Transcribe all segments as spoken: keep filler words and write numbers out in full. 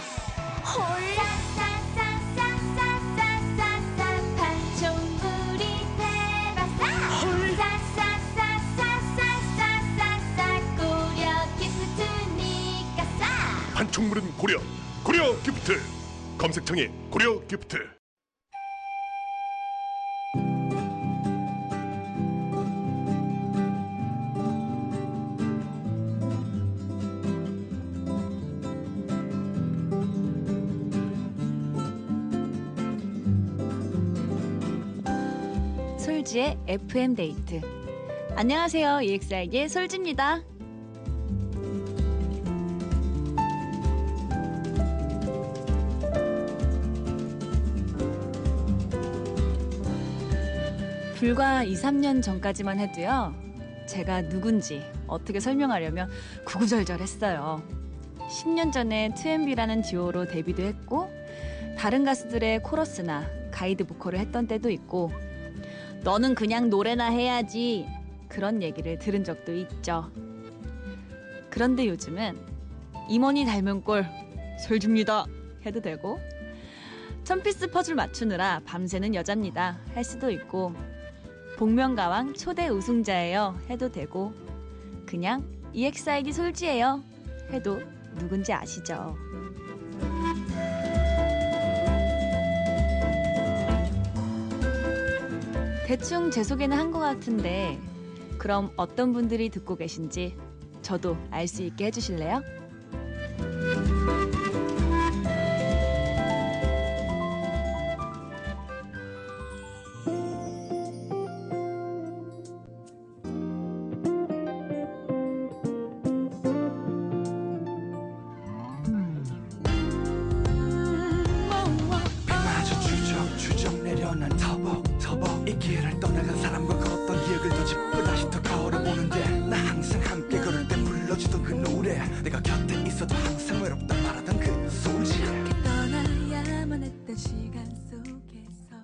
홀라싸싸싸싸싸싸싸 판촉물이 대박사 홀라싸싸싸싸싸싸 고려 기프트니까 싸 판촉물은 고려 고려 기프트. 검색창에 고려 기프트. 솔지의 에프엠 데이트. 안녕하세요. 이엑스아이의 솔지입니다. 불과 이, 삼 년 전까지만 해도요, 제가 누군지 어떻게 설명하려면 구구절절했어요. 십 년 전에 투엠비라는 듀오로 데뷔도 했고 다른 가수들의 코러스나 가이드 보컬을 했던 때도 있고 너는 그냥 노래나 해야지 그런 얘기를 들은 적도 있죠. 그런데 요즘은 임원이 닮은 꼴 솔집니다 해도 되고 천피스 퍼즐 맞추느라 밤새는 여자입니다 할 수도 있고 복면가왕 초대 우승자예요 해도 되고 그냥 이엑스아이디 솔지예요 해도 누군지 아시죠? 대충 제 소개는 한 것 같은데 그럼 어떤 분들이 듣고 계신지 저도 알 수 있게 해주실래요? 그마저 추적 추적 내려난 터벅 터벅 이 길을 떠나간 사람과 걷던 기억을 더 짚고 다시 더 걸어보는데 나 항상 함께 걸을 때 불러주던 그 노래 내가 곁에 있어도 항상 외롭다 말하던 그 솔지 떠나야만 했던 시간 속에서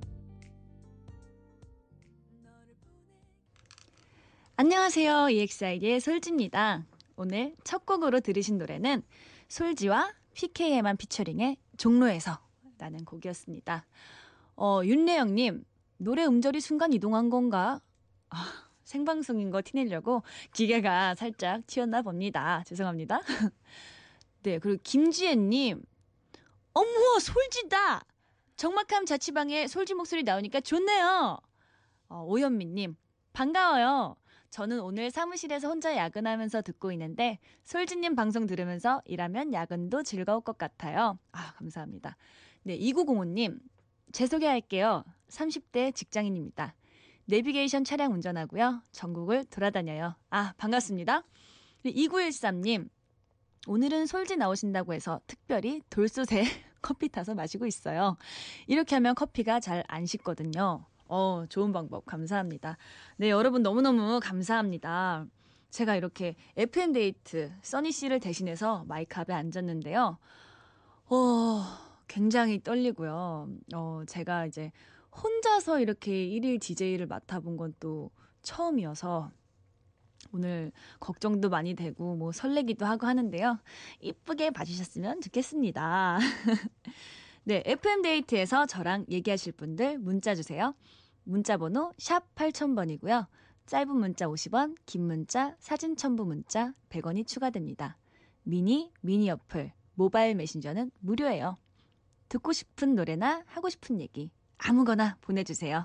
너를 보내 안녕하세요. 이엑스아이디의 솔지입니다. 오늘 첫 곡으로 들으신 노래는 솔지와 피케이에만 피처링의 종로에서 라는 곡이었습니다. 어, 윤래영님, 노래 음절이 순간 이동한 건가? 아, 생방송인 거 티내려고 기계가 살짝 튀었나 봅니다. 죄송합니다. 네, 그리고 김지혜님, 어머, 솔지다! 정막함 자취방에 솔지 목소리 나오니까 좋네요. 어, 오현미님, 반가워요. 저는 오늘 사무실에서 혼자 야근하면서 듣고 있는데 솔지님 방송 들으면서 일하면 야근도 즐거울 것 같아요. 아, 감사합니다. 네, 이구공오님, 제 소개할게요. 삼십 대 직장인입니다. 내비게이션 차량 운전하고요. 전국을 돌아다녀요. 아, 반갑습니다. 이구일삼님, 오늘은 솔지 나오신다고 해서 특별히 돌솥에 커피 타서 마시고 있어요. 이렇게 하면 커피가 잘 안 식거든요. 어, 좋은 방법 감사합니다. 네, 여러분 너무너무 감사합니다. 제가 이렇게 에프엠 데이트 써니 씨를 대신해서 마이크 앞에 앉았는데요. 어, 굉장히 떨리고요. 어, 제가 이제 혼자서 이렇게 일일 디제이를 맡아본 건 또 처음이어서 오늘 걱정도 많이 되고 뭐 설레기도 하고 하는데요. 이쁘게 봐주셨으면 좋겠습니다. 네, 에프엠 데이트에서 저랑 얘기하실 분들 문자 주세요. 문자 번호 샵 팔천 번이고요. 짧은 문자 오십 원, 긴 문자, 사진 첨부 문자 백 원이 추가됩니다. 미니, 미니 어플, 모바일 메신저는 무료예요. 듣고 싶은 노래나 하고 싶은 얘기 아무거나 보내주세요.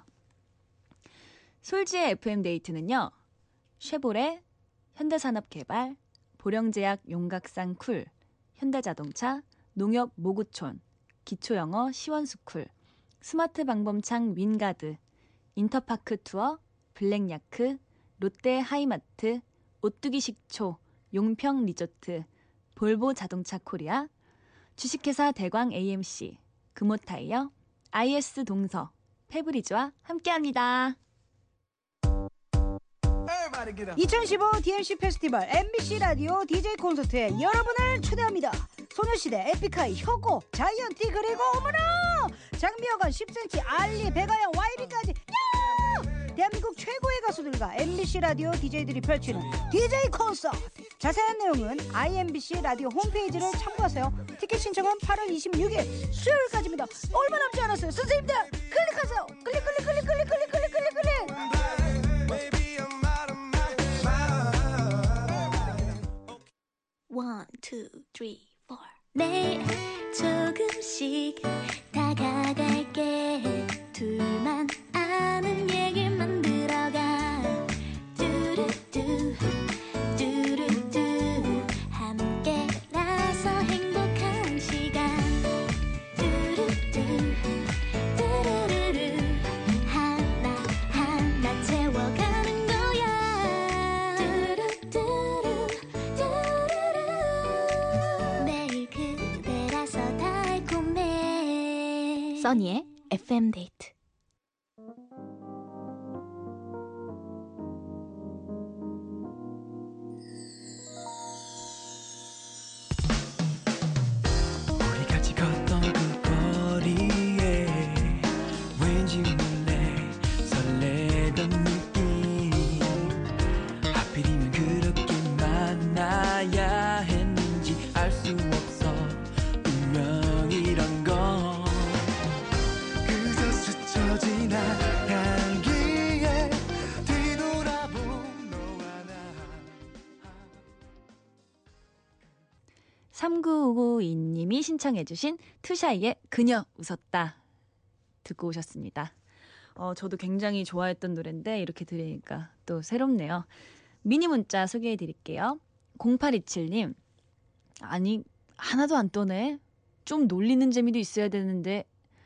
솔지의 에프엠 데이트는요. 쉐보레, 현대산업개발, 보령제약 용각산 쿨, 현대자동차, 농협 모구촌, 기초영어 시원스쿨, 스마트 방범창 윈가드, 인터파크 투어, 블랙야크, 롯데 하이마트, 오뚜기 식초, 용평 리조트, 볼보 자동차 코리아, 주식회사 대광 에이엠씨, 금호타이어, 아이에스 동서, 페브리즈와 함께합니다. 이천십오 디엠씨 페스티벌 엠비씨 라디오 디제이 콘서트에 여러분을 초대합니다. 소녀시대, 에픽하이, 혁오, 자이언티 그리고 어머나 장미여관, 십 센티미터, 알리, 백아영, 와이비까지 야! 대한민국 최고의 가수들과 엠비씨 라디오 디제이들이 펼치는 디제이 콘서트. 자세한 내용은 아이엠비씨 라디오 홈페이지를 참고하세요. 티켓 신청은 팔월 이십육일 수요일까지입니다. 얼마 남지 않았어요. 선생님들 클릭하세요. 클릭 클릭 클릭 클릭 클릭 클릭 클릭 클릭. One, two, three, four. 매일 조금씩 다가갈게. 둘만 아는 얘기 만들어가. 뚜루뚜 뚜루뚜 함께라서 행복한 시간. 뚜루뚜 뚜루루루 하나하나 채워가는 거야. 뚜루뚜루 뚜루루 매일 그대라서 달콤해. 써니의 에프엠 데이트. 우리 같이 걷던 그 거리에 왠지 몰래 설레던 느낌. 하필이면 그렇게 만나야 했는지 알 수 없어. 운명이란 건 그저 스쳐 지나가기에 뒤돌아본 너와 나. 삼구오구이님이 신청해주신 투샤이의 그녀 웃었다 듣고 오셨습니다. 어, 저도 굉장히 좋아했던 노래인데 이렇게 들으니까 또 새롭네요. 미니 문자 소개해드릴게요. 공팔이칠님 아니 하나도 안 떠네. 좀 놀리는 재미도 있어야 되는데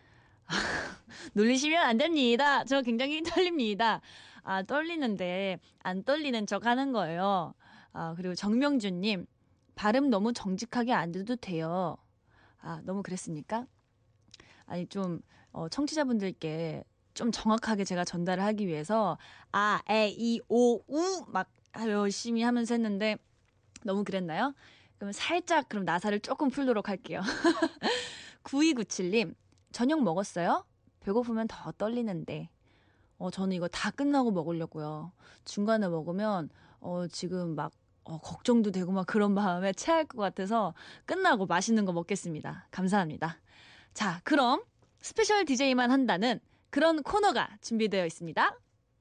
놀리시면 안 됩니다. 저 굉장히 떨립니다. 아 떨리는데 안 떨리는 척 하는 거예요. 아 그리고 정명준님 발음 너무 정직하게 안 돼도 돼요. 아 너무 그랬습니까? 아니 좀 어, 청취자분들께 좀 정확하게 제가 전달을 하기 위해서 아, 에, 이, 오, 우 막 열심히 하면서 했는데 너무 그랬나요? 그럼 살짝 그럼 나사를 조금 풀도록 할게요. 구이구칠님 저녁 먹었어요? 배고프면 더 떨리는데. 어, 저는 이거 다 끝나고 먹으려고요. 중간에 먹으면 어, 지금 막 어, 걱정도 되고 막 그런 마음에 체할 것 같아서 끝나고 맛있는 거 먹겠습니다. 감사합니다. 자, 그럼 스페셜 디제이만 한다는 그런 코너가 준비되어 있습니다.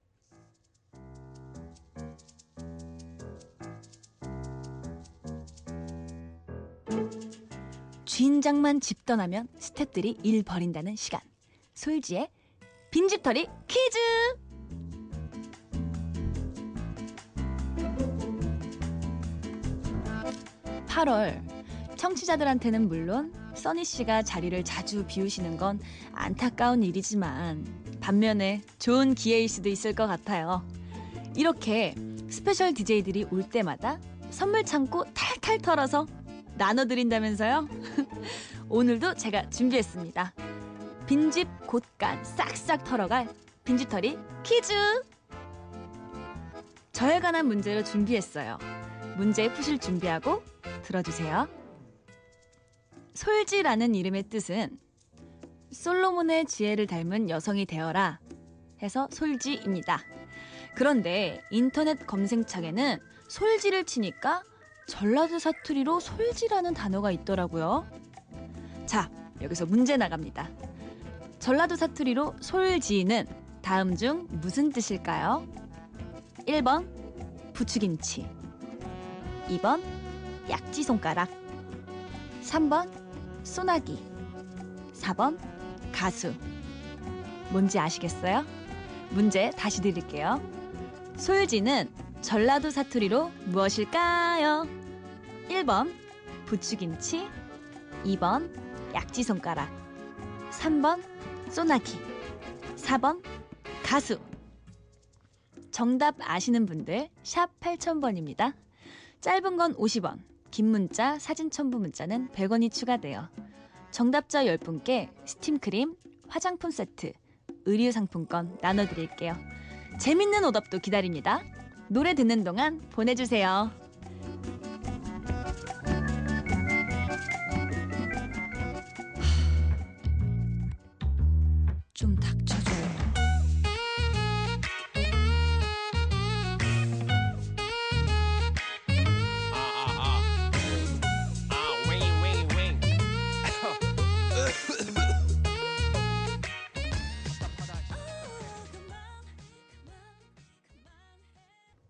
주인장만 집 떠나면 스태프들이 일 벌인다는 시간. 솔지의 빈집털이 퀴즈! 팔월 청취자들한테는 물론 써니씨가 자리를 자주 비우시는 건 안타까운 일이지만 반면에 좋은 기회일 수도 있을 것 같아요. 이렇게 스페셜 디제이들이 올 때마다 선물 창고 탈탈 털어서 나눠드린다면서요? 오늘도 제가 준비했습니다. 빈집 곳간 싹싹 털어갈 빈집털이 퀴즈! 저에 관한 문제로 준비했어요. 문제 푸실 준비하고 들어주세요. 솔지라는 이름의 뜻은 솔로몬의 지혜를 닮은 여성이 되어라 해서 솔지입니다. 그런데 인터넷 검색창에는 솔지를 치니까 전라도 사투리로 솔지라는 단어가 있더라고요. 자, 여기서 문제 나갑니다. 전라도 사투리로 솔지는 다음 중 무슨 뜻일까요? 일 번 부추김치, 이 번 약지손가락, 삼 번 소나기, 사 번 가수. 뭔지 아시겠어요? 문제 다시 드릴게요. 솔지는 전라도 사투리로 무엇일까요? 일 번 부추김치, 이 번 약지손가락, 삼 번 소나기, 사 번 가수. 정답 아시는 분들 샵 팔천 번입니다. 짧은 건 오십 원, 긴 문자, 사진 첨부 문자는 백 원이 추가돼요. 정답자 열 분께 스팀크림, 화장품 세트, 의류 상품권 나눠드릴게요. 재밌는 오답도 기다립니다. 노래 듣는 동안 보내주세요. 좀 닥쳐줘요.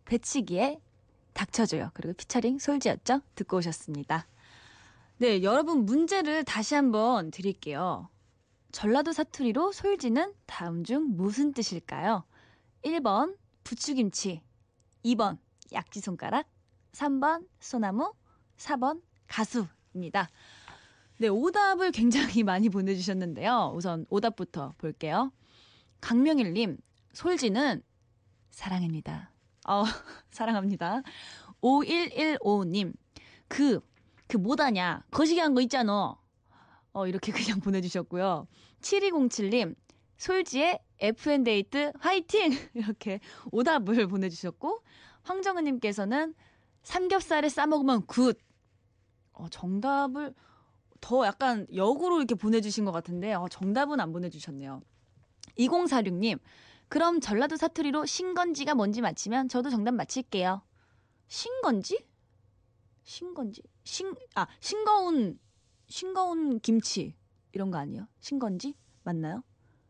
배치기의 닥쳐줘요. 그리고 피처링 솔지였죠? 듣고 오셨습니다. 네, 여러분 문제를 다시 한번 드릴게요. 전라도 사투리로 솔지는 다음 중 무슨 뜻일까요? 일 번 부추김치, 이 번 약지손가락, 삼 번 소나무, 사 번 가수입니다. 네, 오답을 굉장히 많이 보내주셨는데요. 우선 오답부터 볼게요. 강명일님, 솔지는 사랑입니다. 어, 사랑합니다. 오일일오님, 그, 그 뭐다냐? 거시기 한 거 있잖아. 어, 이렇게 그냥 보내주셨고요. 칠이공칠님, 솔지의 에프엔데이트 화이팅! 이렇게 오답을 보내주셨고, 황정은님께서는 삼겹살에 싸먹으면 굿. 어, 정답을 더 약간 역으로 이렇게 보내주신 것 같은데 어, 정답은 안 보내주셨네요. 이공사육님, 그럼 전라도 사투리로 신건지가 뭔지 맞히면 저도 정답 맞힐게요. 신건지? 신건지? 신, 아, 싱거운, 싱거운 김치 이런 거 아니에요? 신건지? 맞나요?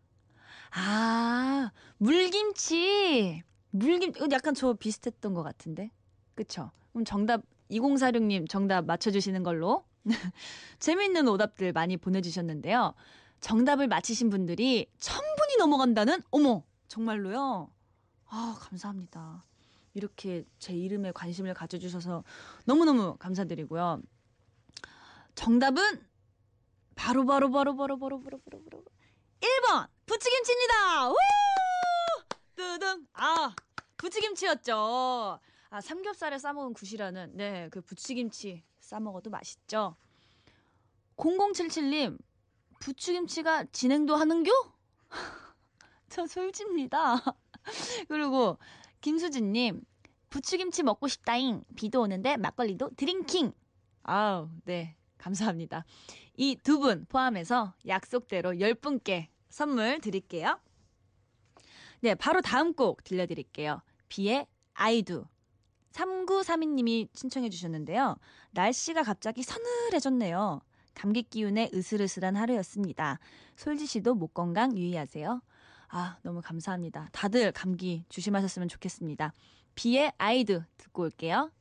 아, 물김치! 물김, 약간 저 비슷했던 것 같은데. 그쵸? 그럼 정답, 이공사육님 정답 맞춰주시는 걸로. 재미있는 오답들 많이 보내주셨는데요. 정답을 맞히신 분들이 천 분이 넘어간다는? 어머! 정말로요? 아, 감사합니다. 이렇게 제 이름에 관심을 가져주셔서 너무너무 감사드리고요. 정답은 바로 바로 바로 바로 바로 바로 바로 바로 일 번 부추김치입니다. 우! 뜨등. 아, 부추김치였죠. 아, 삼겹살에 싸먹은 굿이라는 네, 그 부추김치 싸먹어도 맛있죠. 공공칠칠님, 부추김치가 진행도 하는겨? 저 솔지입니다. 그리고 김수진님, 부추김치 먹고 싶다잉. 비도 오는데 막걸리도 드링킹. 아우, 네, 감사합니다. 이 두 분 포함해서 약속대로 열 분께 선물 드릴게요. 네, 바로 다음 곡 들려드릴게요. 비의 아이두. 삼구삼이님이 신청해 주셨는데요. 날씨가 갑자기 서늘해졌네요. 감기 기운에 으슬으슬한 하루였습니다. 솔지 씨도 목 건강 유의하세요. 아, 너무 감사합니다. 다들 감기 조심하셨으면 좋겠습니다. 비의 아이두 듣고 올게요.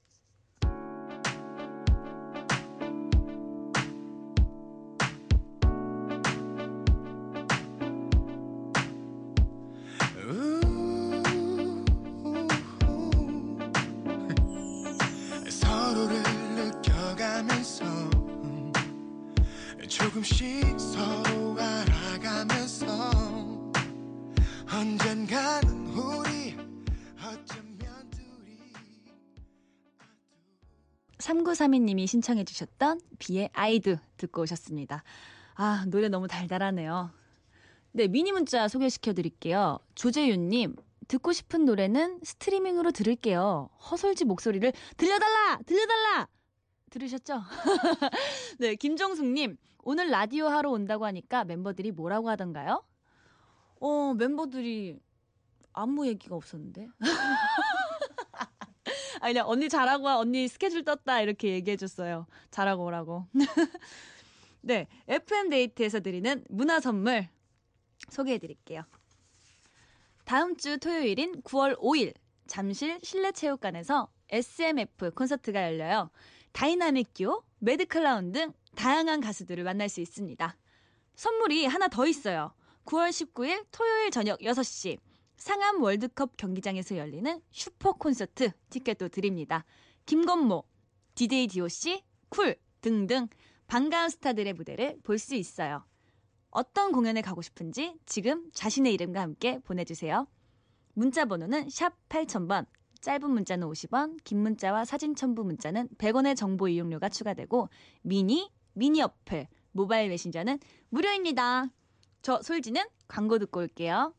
서로를 느껴가면서 조금씩 서로 알아가면서 언젠가는 우리 어쩌면 둘이 삼구삼이님이 신청해 주셨던 비의 아이두 듣고 오셨습니다. 아, 노래 너무 달달하네요. 네, 미니 문자 소개시켜 드릴게요. 조재윤님, 듣고 싶은 노래는 스트리밍으로 들을게요. 허솔지 목소리를 들려달라! 들려달라! 들으셨죠? 네, 김정숙님, 오늘 라디오 하러 온다고 하니까 멤버들이 뭐라고 하던가요? 어, 멤버들이 아무 얘기가 없었는데. 아, 그냥 언니 잘하고 와, 언니 스케줄 떴다 이렇게 얘기해줬어요. 잘하고 오라고. 네, 에프엠데이트에서 드리는 문화 선물 소개해드릴게요. 다음 주 토요일인 구월 오일 잠실 실내체육관에서 에스엠에프 콘서트가 열려요. 다이나믹 듀오, 매드클라운 등 다양한 가수들을 만날 수 있습니다. 선물이 하나 더 있어요. 구월 십구일 토요일 저녁 여섯 시 상암 월드컵 경기장에서 열리는 슈퍼 콘서트 티켓도 드립니다. 김건모, 디제이 디오씨, 쿨 등등 반가운 스타들의 무대를 볼 수 있어요. 어떤 공연에 가고 싶은지 지금 자신의 이름과 함께 보내주세요. 문자 번호는 샵 팔천 번, 짧은 문자는 오십 원, 긴 문자와 사진 첨부 문자는 백 원의 정보 이용료가 추가되고 미니, 미니 어플, 모바일 메신저는 무료입니다. 저 솔지는 광고 듣고 올게요.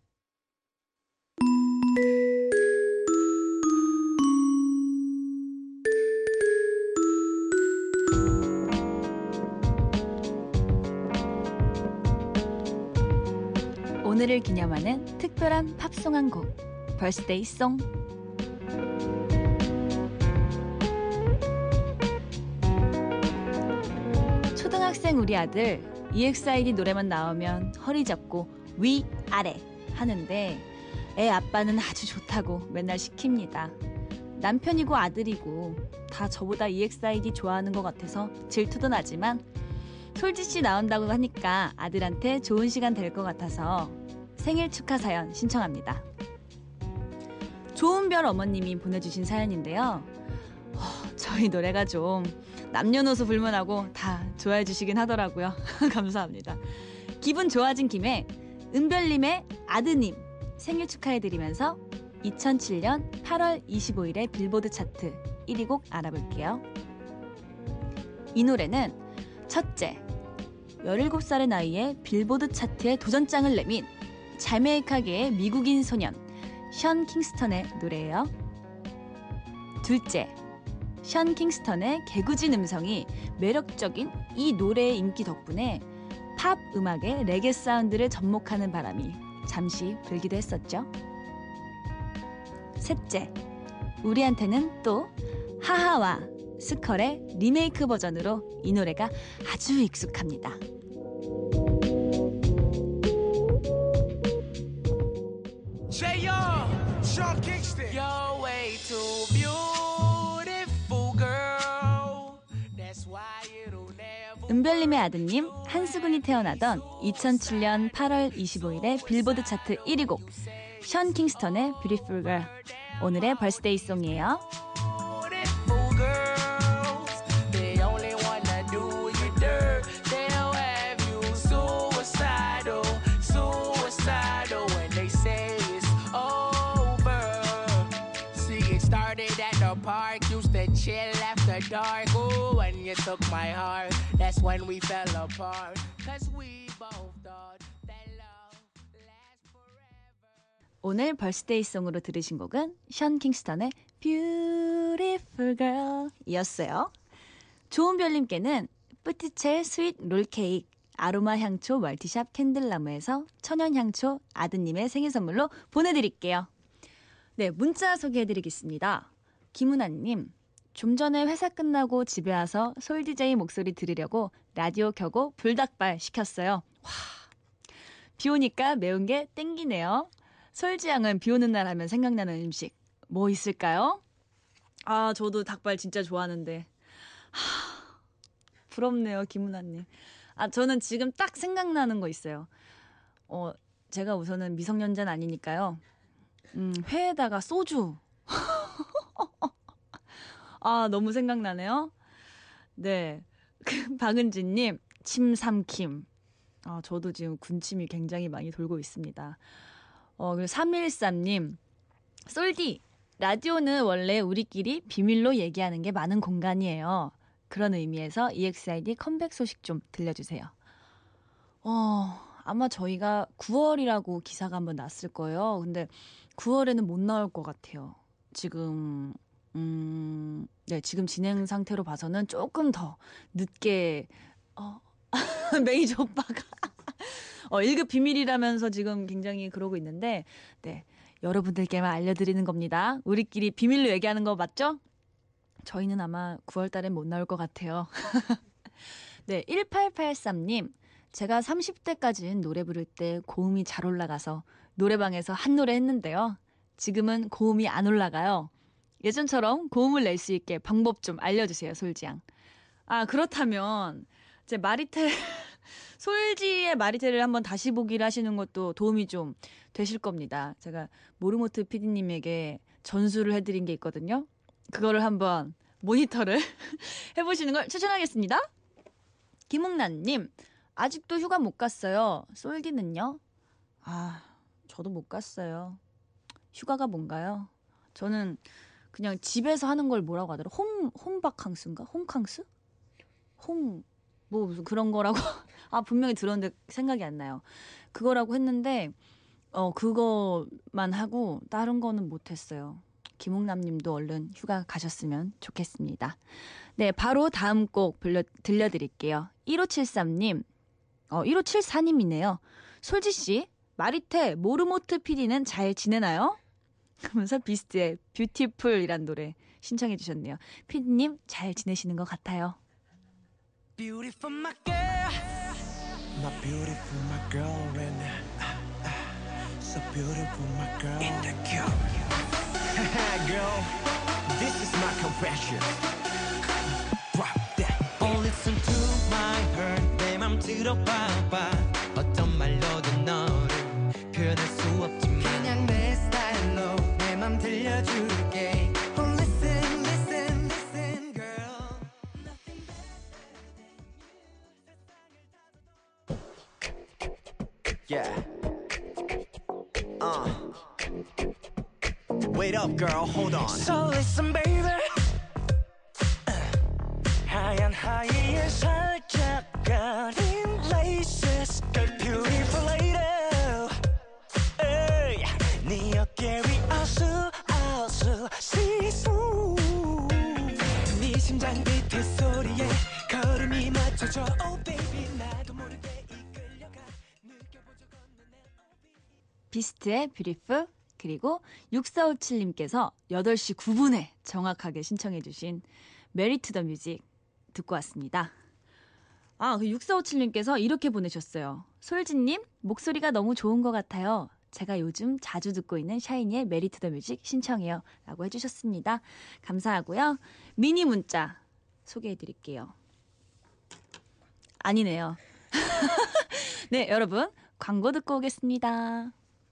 오늘을 기념하는 특별한 팝송 한 곡, 벌스데이 송. 초등학생 우리 아들 이엑스아이디 노래만 나오면 허리 잡고 위, 아래 하는데 애 아빠는 아주 좋다고 맨날 시킵니다. 남편이고 아들이고 다 저보다 이엑스아이디 좋아하는 것 같아서 질투도 나지만 솔지씨 나온다고 하니까 아들한테 좋은 시간 될 것 같아서 생일 축하 사연 신청합니다. 좋은별 어머님이 보내주신 사연인데요. 어, 저희 노래가 좀 남녀노소 불문하고 다 좋아해 주시긴 하더라고요. 감사합니다. 기분 좋아진 김에 은별님의 아드님 생일 축하해드리면서 이천칠 년 팔월 이십오일의 빌보드 차트 일 위 곡 알아볼게요. 이 노래는 첫째, 열일곱 살의 나이에 빌보드 차트에 도전장을 내민 자메이카계의 미국인 소년 션 킹스턴의 노래예요. 둘째, 션 킹스턴의 개구진 음성이 매력적인 이 노래의 인기 덕분에 팝 음악의 레게 사운드를 접목하는 바람이 잠시 불기도 했었죠. 셋째, 우리한테는 또 하하와 스컬의 리메이크 버전으로 이 노래가 아주 익숙합니다. J.R. Sean Kingston. You're way too beautiful, girl. That's why it'll never. 은별님의 아드님 한수근이 태어나던 이천칠 년 팔월 이십오일의 빌보드 차트 일 위 곡 션 킹스턴의 Beautiful Girl, 오늘의 벌스데이 송이에요. Beautiful girls, they only wanna do you dirt. They'll have you suicidal, suicidal when they say it's over. See, it started at the park, used to chill after dark. Ooh, when you took my heart, that's when we fell apart. Cause we both thought that love lasts forever. 오늘 벌스데이송으로 들으신 곡은 션 킹스턴의 Beautiful Girl 이었어요. 좋은별님께는 뿌티첼 스윗 롤케이크 아로마 향초 멀티샵 캔들나무에서 천연향초 아드님의 생일 선물로 보내드릴게요. 네, 문자 소개해드리겠습니다. 김은아님, 좀 전에 회사 끝나고 집에 와서 솔디제이 목소리 들으려고 라디오 켜고 불닭발 시켰어요. 와, 비 오니까 매운 게 땡기네요. 솔지양은 비 오는 날 하면 생각나는 음식 뭐 있을까요? 아, 저도 닭발 진짜 좋아하는데. 하, 부럽네요, 김은아님. 아, 저는 지금 딱 생각나는 거 있어요. 어, 제가 우선은 미성년자는 아니니까요. 음, 회에다가 소주. 아, 너무 생각나네요. 네. 박은진님, 침 삼킴. 아, 저도 지금 군침이 굉장히 많이 돌고 있습니다. 어, 그리고 삼일삼님, 솔디, 라디오는 원래 우리끼리 비밀로 얘기하는 게 많은 공간이에요. 그런 의미에서 이엑스아이디 컴백 소식 좀 들려주세요. 어, 아마 저희가 구월이라고 기사가 한번 났을 거예요. 근데 구월에는 못 나올 것 같아요. 지금, 음, 네, 지금 진행 상태로 봐서는 조금 더 늦게, 어, 매니저 오빠가. 어, 일 급 비밀이라면서 지금 굉장히 그러고 있는데, 네, 여러분들께만 알려드리는 겁니다. 우리끼리 비밀로 얘기하는 거 맞죠? 저희는 아마 구월 달엔 못 나올 것 같아요. 네, 일팔팔삼님, 제가 삼십 대까지는 노래 부를 때 고음이 잘 올라가서 노래방에서 한 노래 했는데요. 지금은 고음이 안 올라가요. 예전처럼 고음을 낼 수 있게 방법 좀 알려주세요, 솔지양. 아, 그렇다면 제 마리텔 솔지의 마리텔을 한번 다시 보기를 하시는 것도 도움이 좀 되실 겁니다. 제가 모르모트 피디님에게 전수를 해드린 게 있거든요. 그거를 한번 모니터를 해보시는 걸 추천하겠습니다. 김웅란님, 아직도 휴가 못 갔어요. 솔디는요? 아, 저도 못 갔어요. 휴가가 뭔가요? 저는 그냥 집에서 하는 걸 뭐라고 하더라? 홈, 홈바캉스인가? 홈캉스? 홈, 뭐 무슨 그런 거라고. 아, 분명히 들었는데 생각이 안 나요. 그거라고 했는데, 어, 그거만 하고 다른 거는 못 했어요. 김홍남 님도 얼른 휴가 가셨으면 좋겠습니다. 네, 바로 다음 곡 들려, 들려드릴게요. 일오칠삼님, 어, 일오칠사님이네요. 솔지씨, 마리테, 모르모트 피디는 잘 지내나요? 그러면서 비스트의 뷰티풀이란 노래 신청해 주셨네요. 피디님 잘 지내시는 것 같아요. Beautiful my girl, my beautiful my girl, and uh, uh, so beautiful, my girl. In the cube. Girl, this is my confession. Drop that. Oh, listen to my heart. 내 맘 들어봐봐. 어떤 말로도 너를 표현할 수 없지만 그냥 내 스타일로 내 맘 들려줄게. Oh, listen, listen, listen, girl. Yeah. Uh. Wait up, girl. Hold on. So listen, baby. 하얀 하이에 살짝 가린 laces, girl, beautiful lady. Hey, 네 어깨 위 아수 아수 시수. 네 심장 밑에 소리에 걸음이 맞춰져. Oh baby, 나도 모르게 이끌려가. 느껴본 적 없는 내 비스트의 뷰티풀, 그리고 육사오칠님께서 여덟 시 구 분에 정확하게 신청해 주신 메리 투 더 뮤직 듣고 왔습니다. 아, 그 육사오칠님께서 이렇게 보내셨어요. 솔지님, 목소리가 너무 좋은 것 같아요. 제가 요즘 자주 듣고 있는 샤이니의 메리 투 더 뮤직 신청해요. 라고 해주셨습니다. 감사하고요. 미니 문자 소개해 드릴게요. 아니네요. 네, 여러분, 광고 듣고 오겠습니다.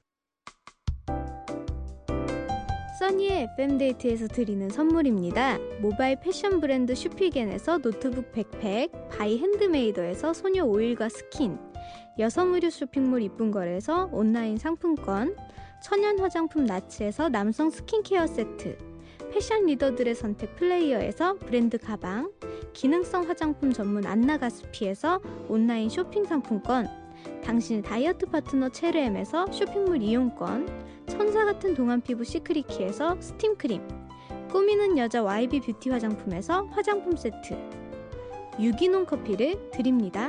써니의 에프엠데이트에서 드리는 선물입니다. 모바일 패션 브랜드 슈피겐에서 노트북 백팩, 바이 핸드메이더에서 소녀 오일과 스킨, 여성 의류 쇼핑몰 이쁜걸에서 온라인 상품권, 천연 화장품 나츠에서 남성 스킨케어 세트, 패션 리더들의 선택 플레이어에서 브랜드 가방, 기능성 화장품 전문 안나가스피에서 온라인 쇼핑 상품권, 당신의 다이어트 파트너 체르엠에서 쇼핑몰 이용권, 천사같은 동안 피부 시크릿키에서 스팀크림, 꾸미는 여자 와이비 뷰티 화장품에서 화장품 세트, 유기농 커피를 드립니다.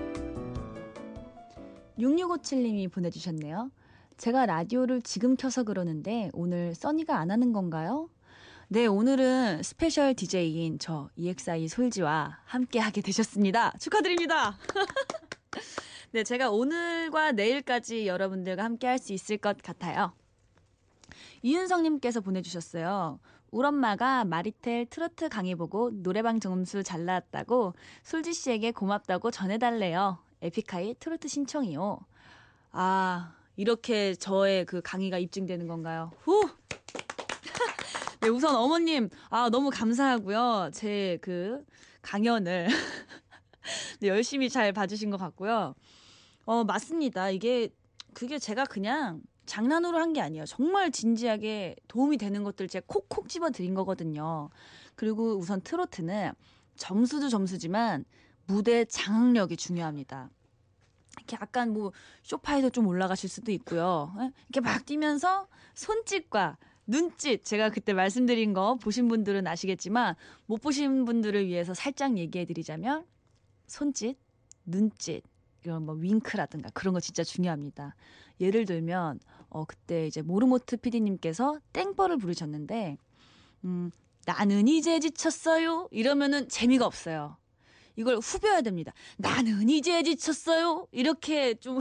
육육오칠님이 보내주셨네요. 제가 라디오를 지금 켜서 그러는데 오늘 써니가 안 하는 건가요? 네, 오늘은 스페셜 디제이인 저 이엑스아이 솔지와 함께 하게 되셨습니다. 축하드립니다. 네, 제가 오늘과 내일까지 여러분들과 함께 할 수 있을 것 같아요. 이윤성님께서 보내주셨어요. 우리 엄마가 마리텔 트로트 강의 보고 노래방 점수 잘 나왔다고 솔지 씨에게 고맙다고 전해달래요. 에픽하이 트로트 신청이요. 아, 이렇게 저의 그 강의가 입증되는 건가요? 후! 네, 우선 어머님, 아, 너무 감사하고요. 제 그 강연을 네, 열심히 잘 봐주신 것 같고요. 어, 맞습니다. 이게, 그게 제가 그냥 장난으로 한 게 아니에요. 정말 진지하게 도움이 되는 것들 제가 콕콕 집어 드린 거거든요. 그리고 우선 트로트는 점수도 점수지만 무대 장악력이 중요합니다. 이렇게 약간 뭐 쇼파에도 좀 올라가실 수도 있고요. 이렇게 막 뛰면서 손짓과 눈짓, 제가 그때 말씀드린 거 보신 분들은 아시겠지만 못 보신 분들을 위해서 살짝 얘기해 드리자면 손짓, 눈짓, 이런 뭐 윙크라든가 그런 거 진짜 중요합니다. 예를 들면 어 그때 이제 모르모트 피디님께서 땡벌을 부르셨는데 음, 나는 이제 지쳤어요 이러면은 재미가 없어요. 이걸 후벼야 됩니다. 나는 이제 지쳤어요. 이렇게 좀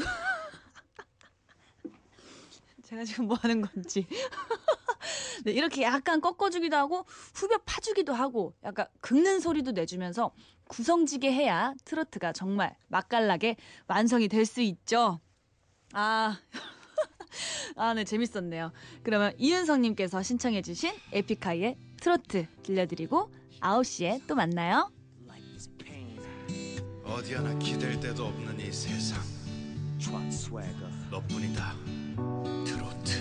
제가 지금 뭐 하는 건지 네, 이렇게 약간 꺾어주기도 하고 후벼 파주기도 하고 약간 긁는 소리도 내주면서 구성지게 해야 트로트가 정말 맛깔나게 완성이 될 수 있죠. 아, 아, 네, 재밌었네요. 그러면 이윤성님께서 신청해주신 에픽하이의 트로트 들려드리고 아홉 시에 또 만나요. 어디 하나 기댈 데도 없는 이 세상 너뿐이다 트로트.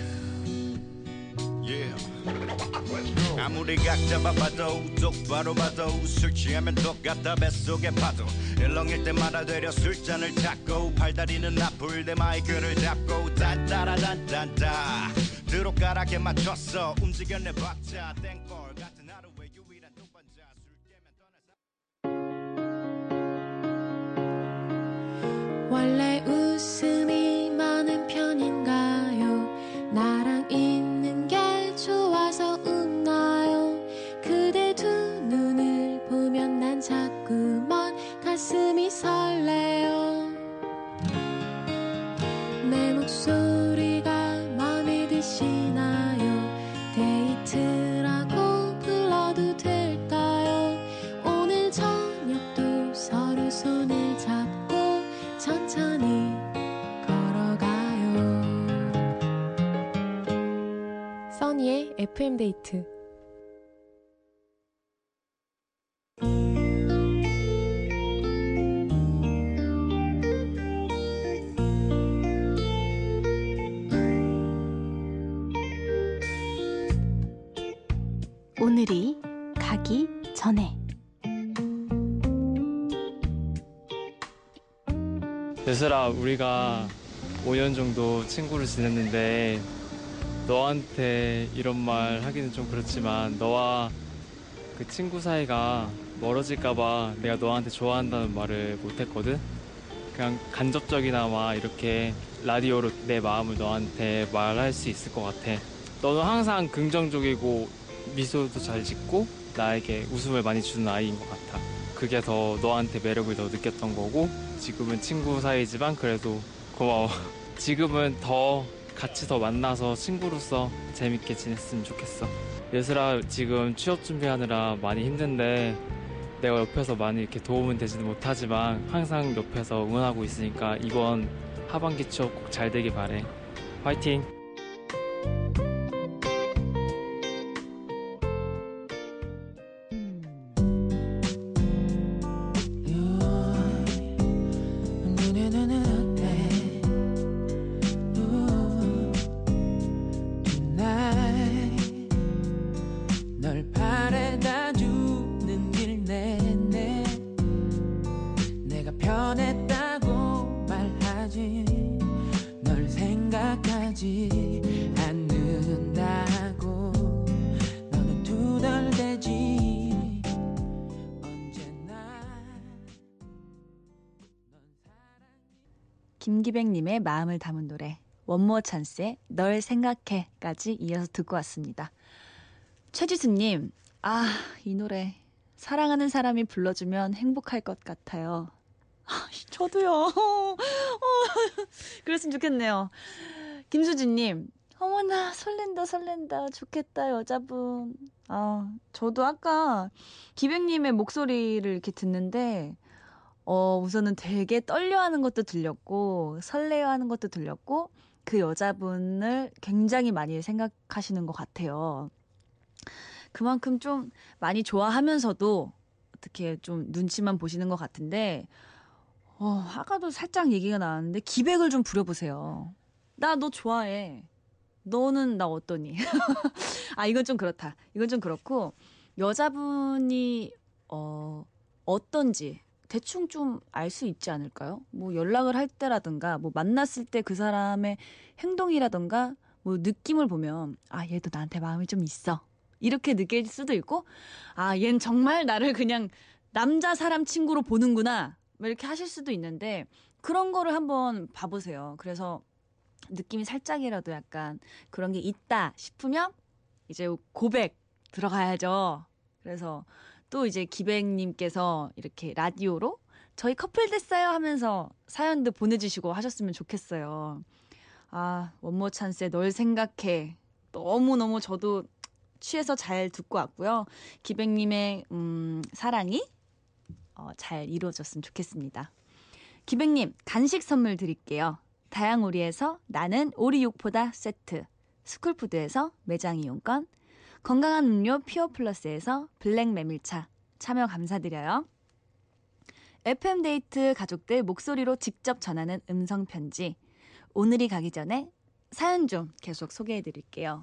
yeah. 아무리 각 잡아봐도 똑바로 봐도 술 취하면 똑같다 뱃속의 파도. 일렁일 때마다 되려 술잔을 닦고 팔다리는 아플 때 마이크를 잡고 딴따라단딴따 드롭가락에 맞췄어 움직여내봤자 땡벌 같은 하루의 유일한 동반자. 술 깨면 떠나서 원래 웃음이 많은 편인가요? 나랑 있는 게 좋아서 웃나요? 그대 두 눈을 보면 난 자꾸만 가슴이 설레요. 내 목소리가 에프엠데이트. 오늘이 가기 전에. 예슬아, 우리가 오 년 정도 친구를 지냈는데 너한테 이런 말 하기는 좀 그렇지만 너와 그 친구 사이가 멀어질까봐 내가 너한테 좋아한다는 말을 못했거든. 그냥 간접적이나마 이렇게 라디오로 내 마음을 너한테 말할 수 있을 것 같아. 너는 항상 긍정적이고 미소도 잘 짓고 나에게 웃음을 많이 주는 아이인 것 같아. 그게 더 너한테 매력을 더 느꼈던 거고, 지금은 친구 사이지만 그래도 고마워. 지금은 더 같이 더 만나서 친구로서 재밌게 지냈으면 좋겠어. 예슬아, 지금 취업 준비하느라 많이 힘든데 내가 옆에서 많이 이렇게 도움은 되지는 못하지만 항상 옆에서 응원하고 있으니까 이번 하반기 취업 꼭 잘 되길 바래. 화이팅! 김기백님의 마음을 담은 노래 원모어 찬스의 널 생각해까지 이어서 듣고 왔습니다. 최지수님, 아, 이 노래 사랑하는 사람이 불러주면 행복할 것 같아요. 저도요. 그랬으면 좋겠네요. 김수진님, 어머나 설렌다 설렌다 좋겠다 여자분. 아, 저도 아까 기백님의 목소리를 이렇게 듣는데 어, 우선은 되게 떨려하는 것도 들렸고 설레어하는 것도 들렸고 그 여자분을 굉장히 많이 생각하시는 것 같아요. 그만큼 좀 많이 좋아하면서도 어떻게 좀 눈치만 보시는 것 같은데 어, 아까도 살짝 얘기가 나왔는데 기백을 좀 부려보세요. 나 너 좋아해. 너는 나 어떠니? 아, 이건 좀 그렇다. 이건 좀 그렇고 여자분이 어, 어떤지 대충 좀 알 수 있지 않을까요? 뭐 연락을 할 때라든가 뭐 만났을 때 그 사람의 행동이라든가 뭐 느낌을 보면 아, 얘도 나한테 마음이 좀 있어. 이렇게 느낄 수도 있고 아, 얜 정말 나를 그냥 남자 사람 친구로 보는구나. 뭐 이렇게 하실 수도 있는데 그런 거를 한번 봐보세요. 그래서 느낌이 살짝이라도 약간 그런 게 있다 싶으면 이제 고백 들어가야죠. 그래서 또 이제 기백님께서 이렇게 라디오로 저희 커플 됐어요 하면서 사연도 보내주시고 하셨으면 좋겠어요. 아, 원모 찬스의 널 생각해. 너무너무 저도 취해서 잘 듣고 왔고요. 기백님의 음, 사랑이 어, 잘 이루어졌으면 좋겠습니다. 기백님, 간식 선물 드릴게요. 다양오리에서 나는 오리 육포다 세트, 스쿨푸드에서 매장 이용권, 건강한 음료 피어플러스에서 블랙 메밀차 참여 감사드려요. 에프엠데이트 가족들 목소리로 직접 전하는 음성편지, 오늘이 가기 전에 사연 좀 계속 소개해드릴게요.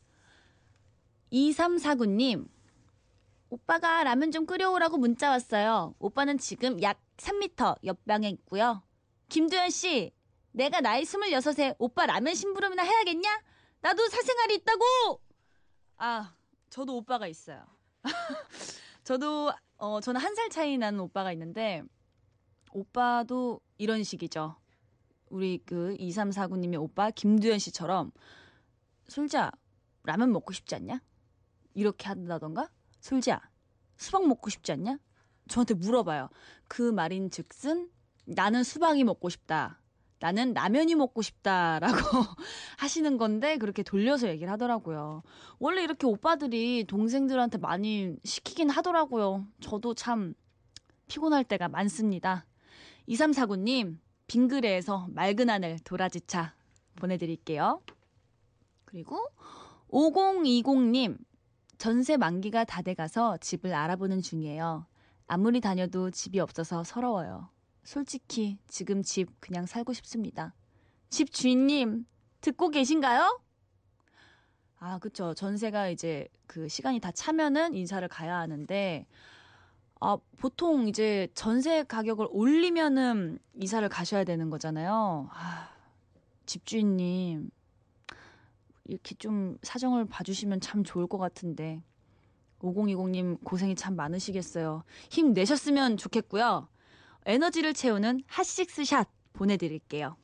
이삼사구님, 오빠가 라면 좀 끓여오라고 문자 왔어요. 오빠는 지금 약 삼 미터 옆방에 있고요. 김두현씨, 내가 나이 스물여섯에 오빠 라면 심부름이나 해야겠냐? 나도 사생활이 있다고! 아, 저도 오빠가 있어요. 저도 어 저는 한 살 차이 나는 오빠가 있는데 오빠도 이런 식이죠. 우리 그 이삼사구님의 오빠 김두현 씨처럼 솔지야, 라면 먹고 싶지 않냐? 이렇게 한다던가 솔지야, 수박 먹고 싶지 않냐? 저한테 물어봐요. 그 말인 즉슨 나는 수박이 먹고 싶다. 나는 라면이 먹고 싶다라고 하시는 건데 그렇게 돌려서 얘기를 하더라고요. 원래 이렇게 오빠들이 동생들한테 많이 시키긴 하더라고요. 저도 참 피곤할 때가 많습니다. 이삼사구님, 빙그레에서 맑은 하늘 도라지차 보내드릴게요. 그리고 오공이공님, 전세 만기가 다 돼가서 집을 알아보는 중이에요. 아무리 다녀도 집이 없어서 서러워요. 솔직히 지금 집 그냥 살고 싶습니다. 집 주인님, 듣고 계신가요? 아, 그쵸. 전세가 이제 그 시간이 다 차면은 인사를 가야 하는데, 아, 보통 이제 전세 가격을 올리면은 이사를 가셔야 되는 거잖아요. 아, 집주인님, 이렇게 좀 사정을 봐주시면 참 좋을 것 같은데. 오공이공님 고생이 참 많으시겠어요. 힘내셨으면 좋겠고요. 에너지를 채우는 핫식스샷 보내드릴게요.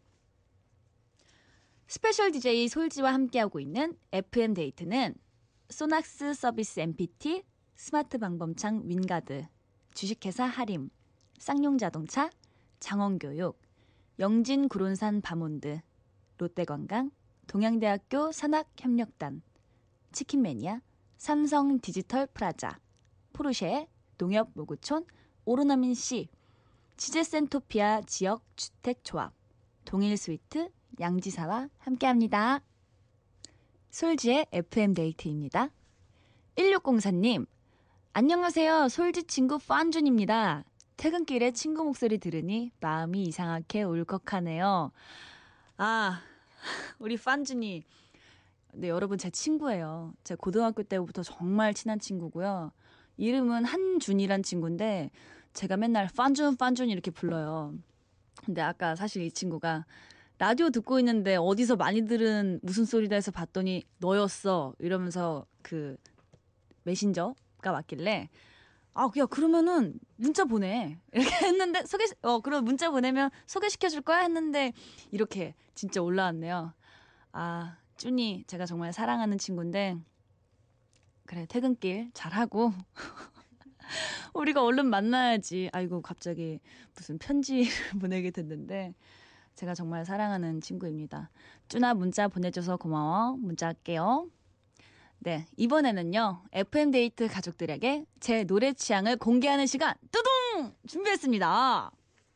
스페셜 디제이 솔지와 함께하고 있는 에프엠 데이트는 소낙스 서비스 엠피티, 스마트 방범창 윈가드, 주식회사 하림, 쌍용자동차, 장원교육, 영진구론산 바몬드, 롯데건강, 동양대학교 산학협력단, 치킨매니아, 삼성 디지털 프라자, 포르쉐, 농협모구촌, 오로나민씨, 치제센토피아 지역주택조합, 동일스위트, 양지사와 함께합니다. 솔지의 에프엠 데이트입니다. 일육공사님, 안녕하세요. 솔지 친구 판준입니다. 퇴근길에 친구 목소리 들으니 마음이 이상하게 울컥하네요. 아, 우리 판준이, 네, 여러분 제 친구예요. 제가 고등학교 때부터 정말 친한 친구고요. 이름은 한준이란 친구인데 제가 맨날 판준 판준 이렇게 불러요. 근데 아까 사실 이 친구가 라디오 듣고 있는데 어디서 많이 들은 무슨 소리다 해서 봤더니 너였어 이러면서 그 메신저가 왔길래 아, 야, 그러면은 문자 보내 이렇게 했는데 소개 어 그럼 문자 보내면 소개시켜 줄 거야 했는데 이렇게 진짜 올라왔네요. 아, 쭈니 제가 정말 사랑하는 친구인데 그래, 퇴근길 잘하고 우리가 얼른 만나야지. 아이고, 갑자기 무슨 편지를 보내게 됐는데 제가 정말 사랑하는 친구입니다. 쭈나 문자 보내줘서 고마워. 문자 할게요. 네, 이번에는요, 에프엠 데이트 가족들에게 제 노래 취향을 공개하는 시간 뚜둥 준비했습니다.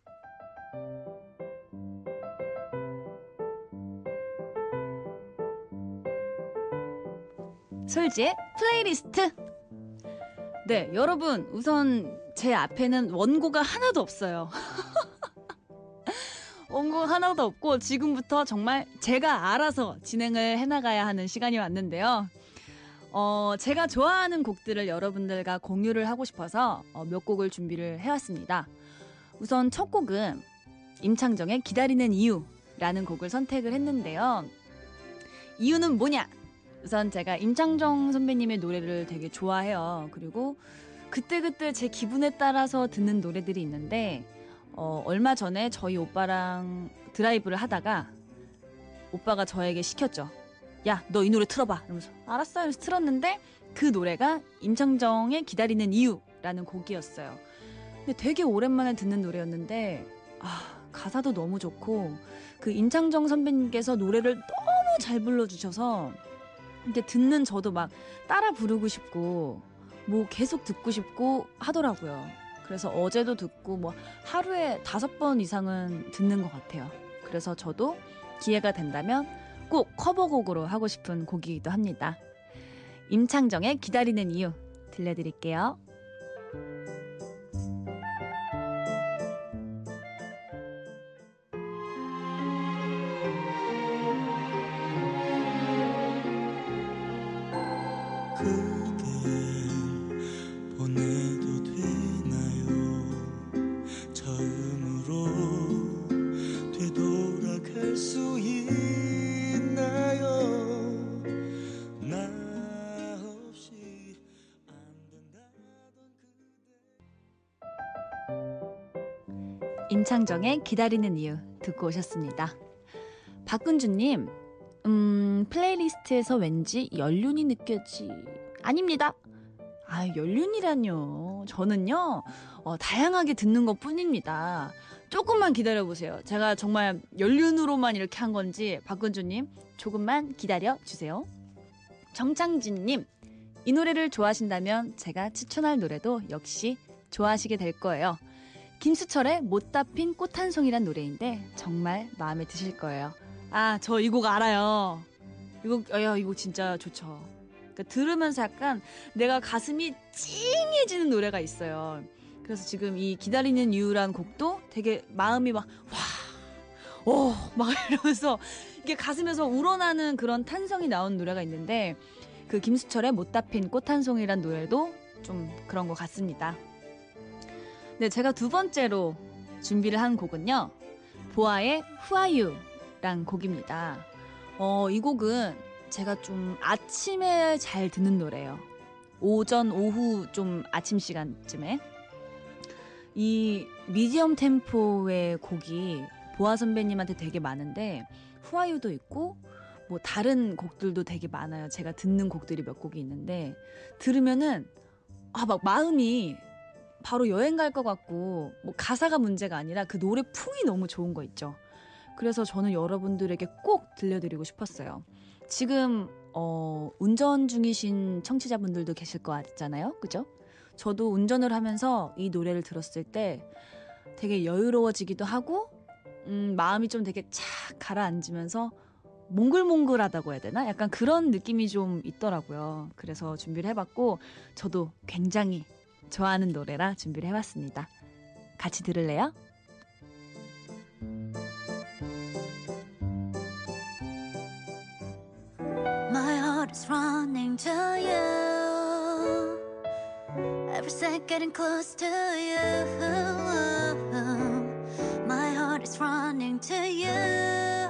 솔지의 플레이리스트. 네, 여러분, 우선 제 앞에는 원고가 하나도 없어요. 원고 하나도 없고 지금부터 정말 제가 알아서 진행을 해나가야 하는 시간이 왔는데요. 어, 제가 좋아하는 곡들을 여러분들과 공유를 하고 싶어서 어, 몇 곡을 준비를 해왔습니다. 우선 첫 곡은 임창정의 기다리는 이유라는 곡을 선택을 했는데요. 이유는 뭐냐? 우선 제가 임창정 선배님의 노래를 되게 좋아해요. 그리고 그때그때 제 기분에 따라서 듣는 노래들이 있는데 어, 얼마 전에 저희 오빠랑 드라이브를 하다가 오빠가 저에게 시켰죠. 야, 너 이 노래 틀어봐. 이러면서 알았어. 이러면서 틀었는데 그 노래가 임창정의 기다리는 이유라는 곡이었어요. 근데 되게 오랜만에 듣는 노래였는데 아, 가사도 너무 좋고 그 임창정 선배님께서 노래를 너무 잘 불러주셔서 근데 듣는 저도 막 따라 부르고 싶고 뭐 계속 듣고 싶고 하더라고요. 그래서 어제도 듣고 뭐 하루에 다섯 번 이상은 듣는 것 같아요. 그래서 저도 기회가 된다면 꼭 커버곡으로 하고 싶은 곡이기도 합니다. 임창정의 기다리는 이유 들려드릴게요. 임창정의 기다리는 이유 듣고 오셨습니다. 박근주님, 음, 플레이리스트에서 왠지 연륜이 느껴지... 아닙니다. 아, 연륜이란요. 저는요, 어, 다양하게 듣는 것 뿐입니다. 조금만 기다려보세요. 제가 정말 연륜으로만 이렇게 한 건지 박근주님 조금만 기다려주세요. 정창진님, 이 노래를 좋아하신다면 제가 추천할 노래도 역시 좋아하시게 될 거예요. 김수철의 못다 핀 꽃 한 송이란 노래인데 정말 마음에 드실 거예요. 아, 저 이 곡 알아요. 이거 야 이거 진짜 좋죠. 그러니까 들으면서 약간 내가 가슴이 찡해지는 노래가 있어요. 그래서 지금 이 기다리는 이유란 곡도 되게 마음이 막 와, 오, 막 이러면서 이게 가슴에서 우러나는 그런 탄성이 나온 노래가 있는데 그 김수철의 못다 핀 꽃 한 송이란 노래도 좀 그런 것 같습니다. 네, 제가 두 번째로 준비를 한 곡은요. 보아의 Who Are You란 곡입니다. 어, 이 곡은 제가 좀 아침에 잘 듣는 노래예요. 오전, 오후 좀 아침 시간쯤에. 이 미디엄 템포의 곡이 보아 선배님한테 되게 많은데 Who Are You도 있고 뭐 다른 곡들도 되게 많아요. 제가 듣는 곡들이 몇 곡이 있는데 들으면은 아, 막 마음이 바로 여행 갈 것 같고 뭐 가사가 문제가 아니라 그 노래 풍이 너무 좋은 거 있죠. 그래서 저는 여러분들에게 꼭 들려드리고 싶었어요. 지금 어, 운전 중이신 청취자분들도 계실 거 같잖아요. 그죠? 저도 운전을 하면서 이 노래를 들었을 때 되게 여유로워지기도 하고 음, 마음이 좀 되게 착 가라앉으면서 몽글몽글하다고 해야 되나? 약간 그런 느낌이 좀 있더라고요. 그래서 준비를 해봤고 저도 굉장히 좋아하는 노래라 준비를 해봤습니다. 같이 들을래요? My heart is running to you. Every second getting close to you. My heart is running to you.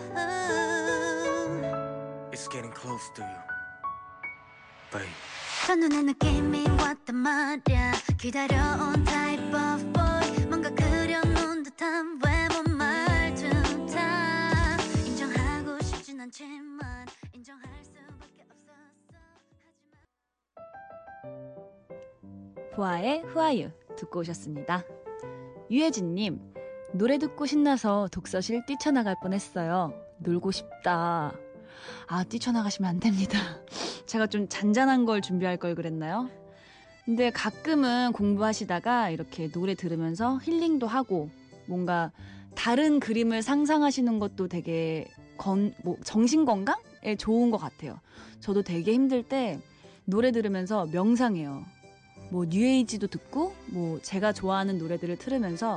It's getting close to you, babe. 첫눈에 느낌이 왔단 말야. 기다려온 type of boy. 뭔가 그려놓은 듯한 외모 말투 다 인정하고 싶진 않지만 인정할 수밖에 없었어. 하지만 보아의 Who Are You 듣고 오셨습니다. 유혜진님, 노래 듣고 신나서 독서실 뛰쳐나갈 뻔했어요. 놀고 싶다. 아, 뛰쳐나가시면 안 됩니다. 제가 좀 잔잔한 걸 준비할 걸 그랬나요? 근데 가끔은 공부하시다가 이렇게 노래 들으면서 힐링도 하고 뭔가 다른 그림을 상상하시는 것도 되게 건, 뭐 정신 건강에 좋은 것 같아요. 저도 되게 힘들 때 노래 들으면서 명상해요. 뭐 뉴에이지도 듣고 뭐 제가 좋아하는 노래들을 틀으면서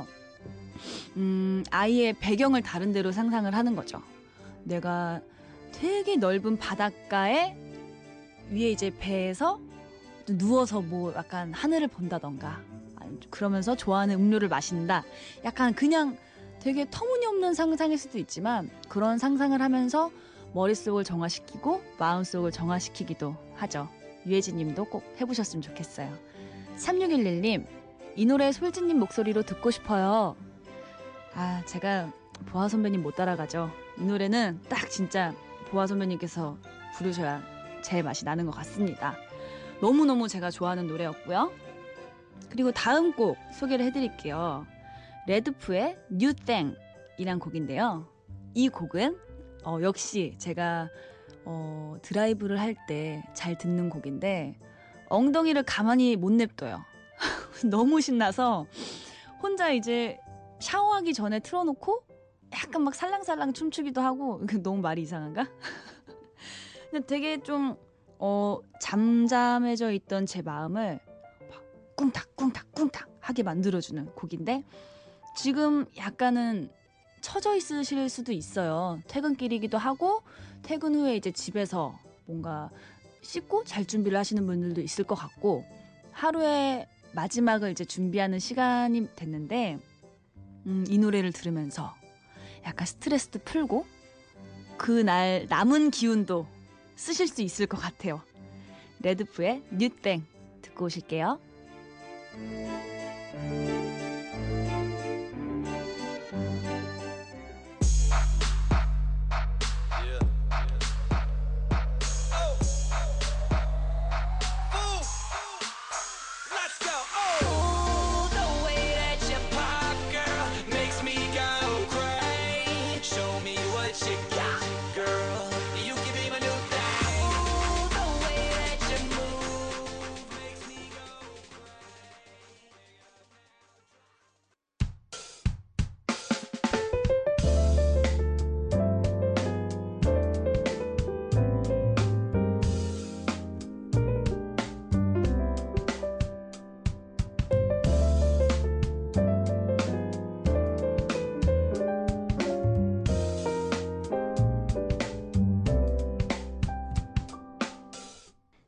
음, 아이의 배경을 다른 데로 상상을 하는 거죠. 내가 되게 넓은 바닷가에 위에 이제 배에서 누워서 뭐 약간 하늘을 본다던가 그러면서 좋아하는 음료를 마신다. 약간 그냥 되게 터무니없는 상상일 수도 있지만 그런 상상을 하면서 머릿속을 정화시키고 마음속을 정화시키기도 하죠. 유혜진 님도 꼭 해보셨으면 좋겠어요. 삼육일일 님, 이 노래 솔지님 목소리로 듣고 싶어요. 아, 제가 보아 선배님 못 따라가죠. 이 노래는 딱 진짜 보아 선배님께서 부르셔야 제 맛이 나는 것 같습니다. 너무너무 제가 좋아하는 노래였고요. 그리고 다음 곡 소개를 해드릴게요. 레드프의 New Thing 이란 곡인데요. 이 곡은 어, 역시 제가 어, 드라이브를 할 때 잘 듣는 곡인데 엉덩이를 가만히 못 냅둬요. 너무 신나서 혼자 이제 샤워하기 전에 틀어놓고 약간 막 살랑살랑 춤추기도 하고 너무 말이 이상한가? 근데 되게 좀 어, 잠잠해져 있던 제 마음을 막 꿍탁꿍탁꿍탁 하게 만들어주는 곡인데 지금 약간은 처져 있으실 수도 있어요. 퇴근길이기도 하고 퇴근 후에 이제 집에서 뭔가 씻고 잘 준비를 하시는 분들도 있을 것 같고 하루의 마지막을 이제 준비하는 시간이 됐는데 음, 이 노래를 들으면서 약간 스트레스도 풀고 그날 남은 기운도 쓰실 수 있을 것 같아요. 레드프의 뉴땡 듣고 오실게요.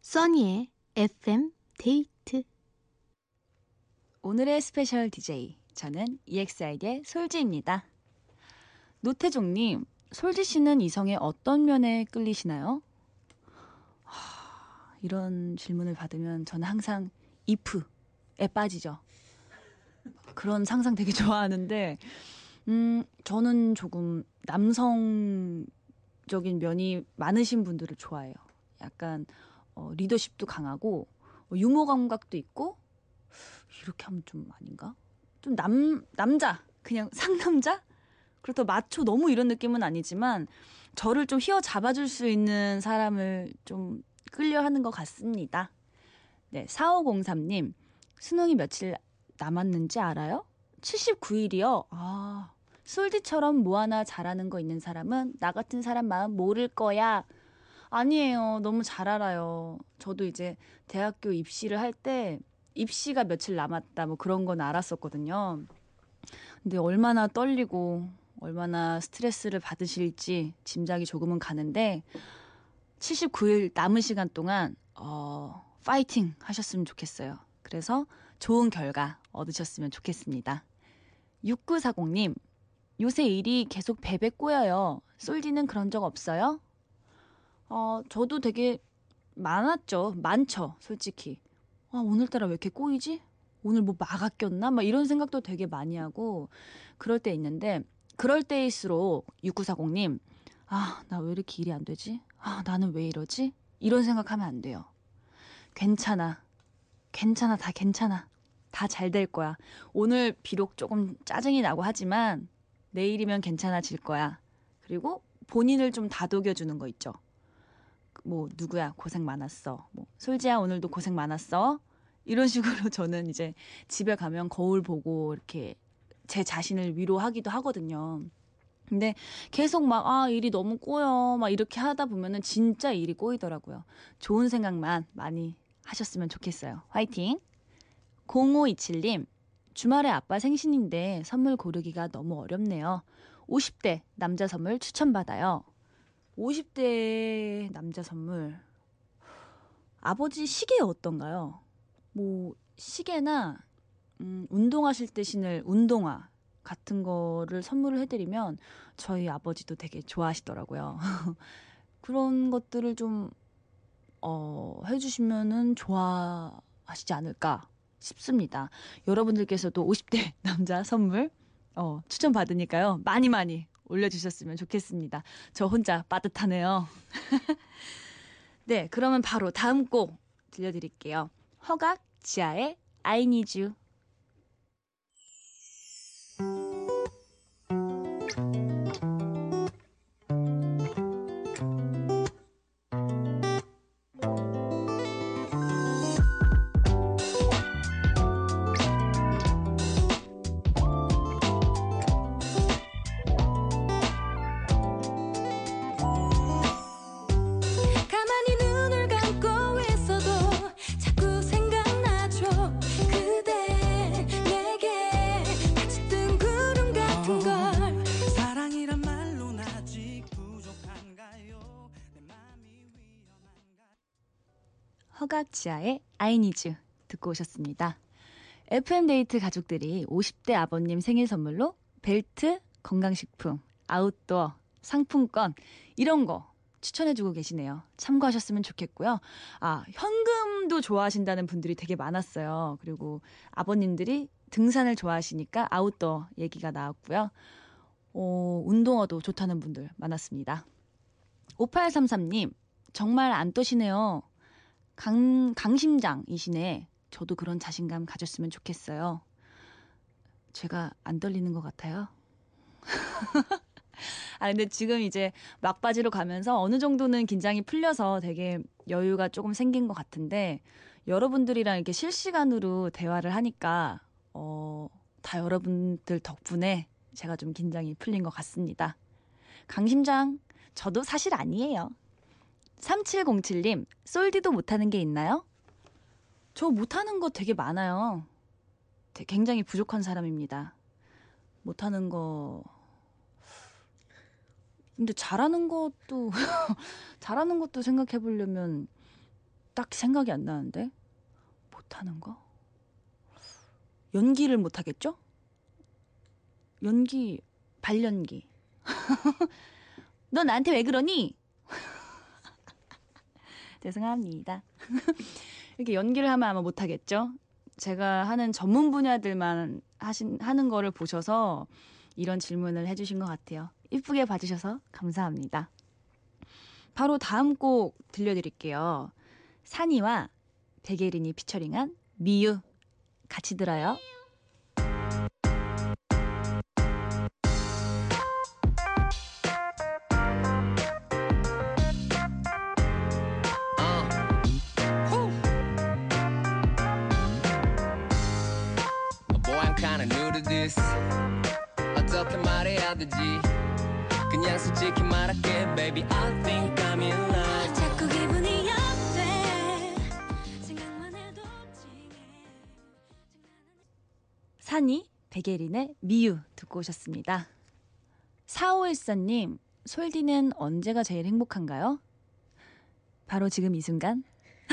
써니의 에프엠 데이트. 오늘의 스페셜 디제이, 저는 이엑스아이디의 솔지입니다. 노태종님, 솔지 씨는 이성의 어떤 면에 끌리시나요? 하, 이런 질문을 받으면 저는 항상 if에 빠지죠. 그런 상상 되게 좋아하는데 음, 저는 조금 남성적인 면이 많으신 분들을 좋아해요. 약간 어, 리더십도 강하고 어, 유머 감각도 있고 이렇게 하면 좀 아닌가? 좀 남, 남자, 그냥 상남자? 그렇다고 마초 너무 이런 느낌은 아니지만 저를 좀 휘어잡아줄 수 있는 사람을 좀 끌려하는 것 같습니다. 네, 사오공삼님, 수능이 며칠 남았는지 알아요? 칠십구 일이요? 아, 솔디처럼 뭐 하나 잘하는 거 있는 사람은 나 같은 사람 마음 모를 거야. 아니에요. 너무 잘 알아요. 저도 이제 대학교 입시를 할 때 입시가 며칠 남았다 뭐 그런 건 알았었거든요. 근데 얼마나 떨리고 얼마나 스트레스를 받으실지 짐작이 조금은 가는데 칠십구 일 남은 시간 동안 어, 파이팅 하셨으면 좋겠어요. 그래서 좋은 결과 얻으셨으면 좋겠습니다. 육구사공님, 요새 일이 계속 베베 꼬여요. 솔디는 그런 적 없어요? 어, 저도 되게 많았죠. 많죠, 솔직히. 아, 오늘따라 왜 이렇게 꼬이지? 오늘 뭐 마가 꼈나? 막 이런 생각도 되게 많이 하고 그럴 때 있는데 그럴 때일수록 육구사공님, 아, 나 왜 이렇게 일이 안 되지? 아, 나는 왜 이러지? 이런 생각하면 안 돼요. 괜찮아. 괜찮아. 다 괜찮아. 다 잘 될 거야. 오늘 비록 조금 짜증이 나고 하지만 내일이면 괜찮아질 거야. 그리고 본인을 좀 다독여주는 거 있죠. 뭐 누구야 고생 많았어. 뭐 솔지야 오늘도 고생 많았어. 이런 식으로 저는 이제 집에 가면 거울 보고 이렇게 제 자신을 위로하기도 하거든요. 근데 계속 막 아 일이 너무 꼬여 막 이렇게 하다 보면은 진짜 일이 꼬이더라고요. 좋은 생각만 많이 하셨으면 좋겠어요. 화이팅! 공오이칠님, 주말에 아빠 생신인데 선물 고르기가 너무 어렵네요. 오십 대 남자 선물 추천받아요. 오십 대 남자 선물. 아버지 시계 어떤가요? 뭐 시계나 음, 운동하실 때 신을 운동화 같은 거를 선물을 해드리면 저희 아버지도 되게 좋아하시더라고요. 그런 것들을 좀 어, 해주시면은 좋아하시지 않을까 싶습니다. 여러분들께서도 오십 대 남자 선물 어, 추천받으니까요. 많이 많이 올려주셨으면 좋겠습니다. 저 혼자 빠듯하네요. 네, 그러면 바로 다음 곡 들려드릴게요. 허각 지아의 I need you. 가만히 눈을 감고 있어도 자꾸 생각나죠. 그대 내게 같이 뜬 구름 같은 걸. 사랑이란 말로는 아직 부족한가요? 내 맘이 위험한가? 허각 지아의 I need you 듣고 오셨습니다. 에프엠데이트 가족들이 오십 대 아버님 생일 선물로 벨트, 건강식품, 아웃도어, 상품권 이런 거 추천해주고 계시네요. 참고하셨으면 좋겠고요. 아, 현금도 좋아하신다는 분들이 되게 많았어요. 그리고 아버님들이 등산을 좋아하시니까 아웃도어 얘기가 나왔고요. 어, 운동화도 좋다는 분들 많았습니다. 오팔삼삼님, 정말 안 떠시네요. 강, 강심장이시네. 저도 그런 자신감 가졌으면 좋겠어요. 제가 안 떨리는 것 같아요. 아, 근데 지금 이제 막바지로 가면서 어느 정도는 긴장이 풀려서 되게 여유가 조금 생긴 것 같은데 여러분들이랑 이렇게 실시간으로 대화를 하니까 어, 다 여러분들 덕분에 제가 좀 긴장이 풀린 것 같습니다. 강심장, 저도 사실 아니에요. 삼칠공칠님, 솔디도 못하는 게 있나요? 저 못하는 거 되게 많아요. 되게 굉장히 부족한 사람입니다. 못하는 거... 근데 잘하는 것도 잘하는 것도 생각해 보려면 딱 생각이 안 나는데. 못하는 거? 연기를 못하겠죠? 연기, 발연기. 너 나한테 왜 그러니? 죄송합니다. 이렇게 연기를 하면 아마 못하겠죠? 제가 하는 전문 분야들만 하신, 하는 거를 보셔서 이런 질문을 해주신 것 같아요. 이쁘게 봐주셔서 감사합니다. 바로 다음 곡 들려드릴게요. 산이와 백예린이 피처링한 미유 같이 들어요. kinda new to this. 어떻게 말해야 되지? 그냥 솔직히 말할게, baby. I think I'm in love. 자꾸 기분이 업돼. 생각만 해도 찡해. 산이, 백예린의 미유 듣고 오셨습니다. 사오일사님, 솔디는 언제가 제일 행복한가요? 바로 지금 이 순간?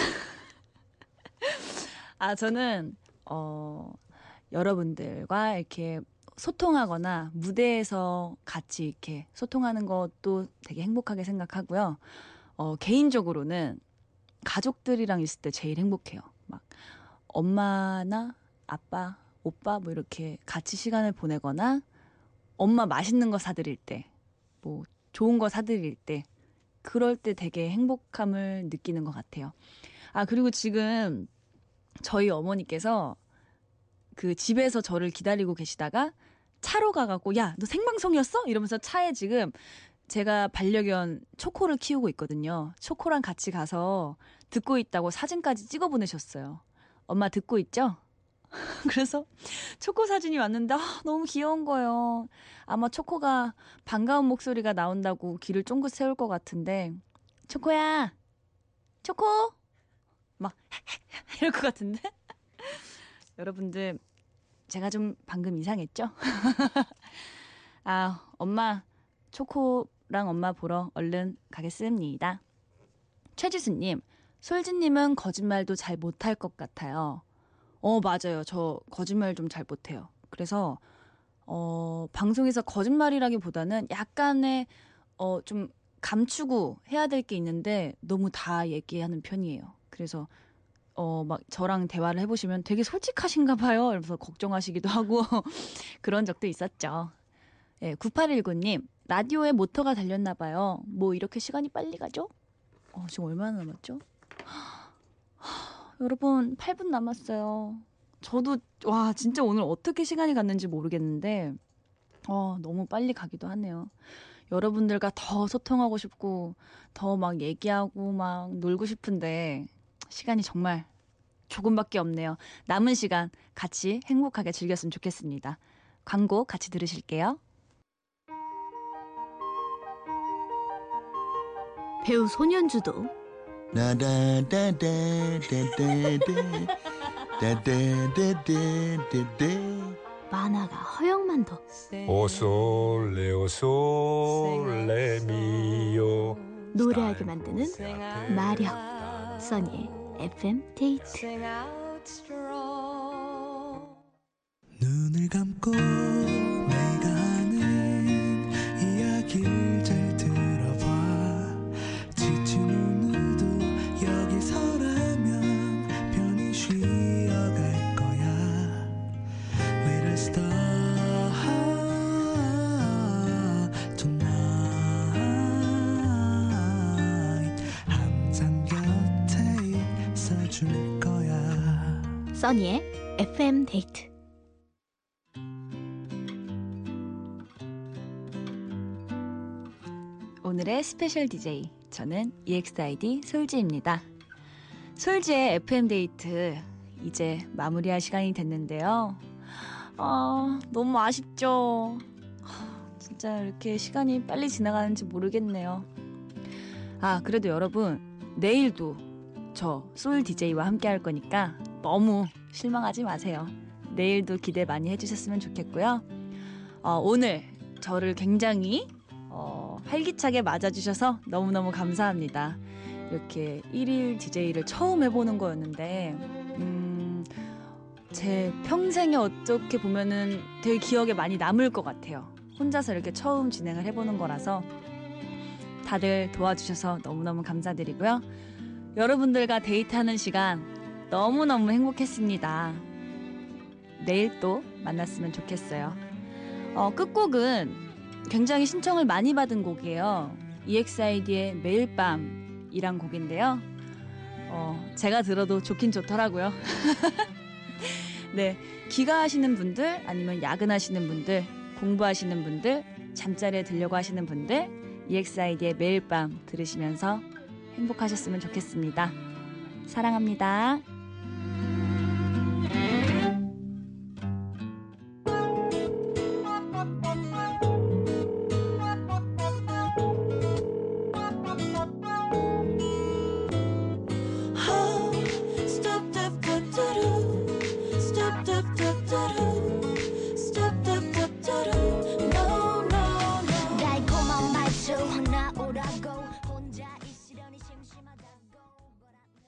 아, 저는 어, 여러분들과 이렇게 소통하거나 무대에서 같이 이렇게 소통하는 것도 되게 행복하게 생각하고요. 어, 개인적으로는 가족들이랑 있을 때 제일 행복해요. 막 엄마나 아빠, 오빠 뭐 이렇게 같이 시간을 보내거나 엄마 맛있는 거 사드릴 때, 뭐 좋은 거 사드릴 때, 그럴 때 되게 행복함을 느끼는 것 같아요. 아, 그리고 지금 저희 어머니께서 그 집에서 저를 기다리고 계시다가 차로 가갖고 야, 너 생방송이었어? 이러면서 차에 지금 제가 반려견 초코를 키우고 있거든요. 초코랑 같이 가서 듣고 있다고 사진까지 찍어 보내셨어요. 엄마 듣고 있죠? 그래서 초코 사진이 왔는데 아, 너무 귀여운 거예요. 아마 초코가 반가운 목소리가 나온다고 귀를 쫑긋 세울 것 같은데 초코야, 초코! 막 이럴 것 같은데 여러분들 제가 좀 방금 이상했죠? 아, 엄마 초코랑 엄마 보러 얼른 가겠습니다. 최지수님, 솔지님은 거짓말도 잘 못할 것 같아요. 어, 맞아요. 저 거짓말 좀 잘 못해요. 그래서 어, 방송에서 거짓말이라기보다는 약간의 어, 좀 감추고 해야 될 게 있는데 너무 다 얘기하는 편이에요. 그래서 어, 막 저랑 대화를 해보시면 되게 솔직하신가 봐요. 이러면서 걱정하시기도 하고 그런 적도 있었죠. 예, 구팔일구님, 라디오에 모터가 달렸나 봐요. 뭐 이렇게 시간이 빨리 가죠? 어, 지금 얼마나 남았죠? 여러분, 팔 분 남았어요. 저도 와 진짜 오늘 어떻게 시간이 갔는지 모르겠는데 어, 너무 빨리 가기도 하네요. 여러분들과 더 소통하고 싶고 더 막 얘기하고 막 놀고 싶은데 시간이 정말 조금밖에 없네요. 남은 시간 같이 행복하게 즐겼으면 좋겠습니다. 광고 같이 들으실게요. 배우 손현주도 만화가 허영만도 오솔레오솔레미요 노래하게 만드는 마력 써니의 에프엠 데이트. 눈을 감고 내가 하는 이야기를 잘 들어봐. 지친 오늘도 여기서라면 편히 쉬어갈 거야. Little star tonight, 항상 곁에 있어줄 거야. 써니의 에프엠 데이트. 오늘의 스페셜 디제이, 저는 이엑스아이디 솔지입니다. 솔지의 에프엠 데이트 이제 마무리할 시간이 됐는데요. 아, 너무 아쉽죠. 진짜 이렇게 시간이 빨리 지나가는지 모르겠네요. 아, 그래도 여러분 내일도 저 솔 디제이와 함께 할 거니까 너무 실망하지 마세요. 내일도 기대 많이 해주셨으면 좋겠고요. 어, 오늘 저를 굉장히 어, 활기차게 맞아주셔서 너무너무 감사합니다. 이렇게 일일 디제이를 처음 해보는 거였는데 음, 제 평생에 어떻게 보면은 되게 기억에 많이 남을 것 같아요. 혼자서 이렇게 처음 진행을 해보는 거라서 다들 도와주셔서 너무너무 감사드리고요. 여러분들과 데이트하는 시간 너무너무 행복했습니다. 내일 또 만났으면 좋겠어요. 어, 끝곡은 굉장히 신청을 많이 받은 곡이에요. 이엑스아이디의 매일 밤이란 곡인데요. 어, 제가 들어도 좋긴 좋더라고요. 네, 귀가하시는 분들 아니면 야근하시는 분들 공부하시는 분들 잠자리에 들려고 하시는 분들 이엑스아이디의 매일 밤 들으시면서 행복하셨으면 좋겠습니다. 사랑합니다.